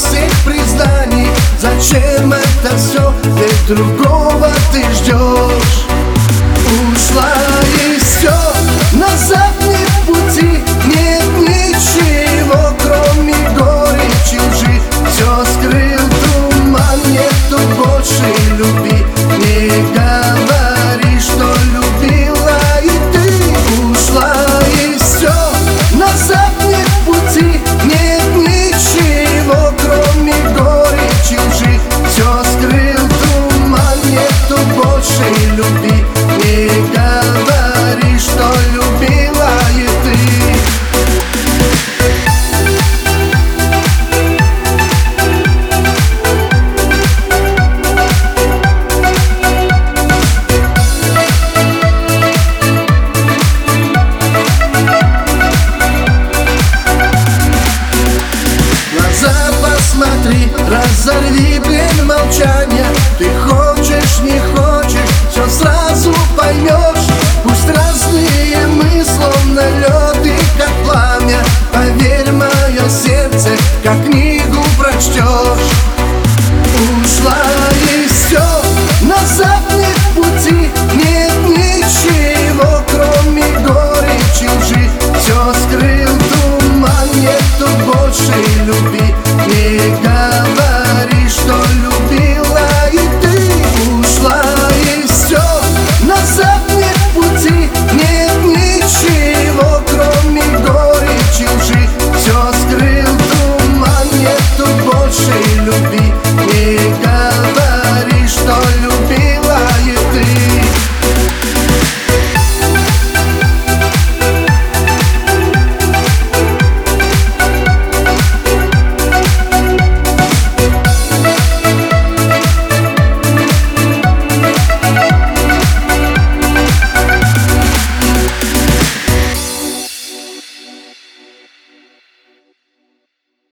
всех признаний. Зачем это все, ведь другого ты ждешь. Ушла и все, назад нет пути, нет ничего, кроме горечи лжи. Все скрыл туман, нету больше любви. Не говори, что любила и ты. Ушла и все, назад нет пути, нет ничего, кроме горечи лжи. Все скрыл туман, нету больше любви. Не говори, что любила и ты. Посмотри, разорви, блин, молчание. Ты хочешь, не хочешь, все сразу поймешь. Пусть разные мы, словно лед и как пламя. Поверь, мое сердце, как книгу прочтешь.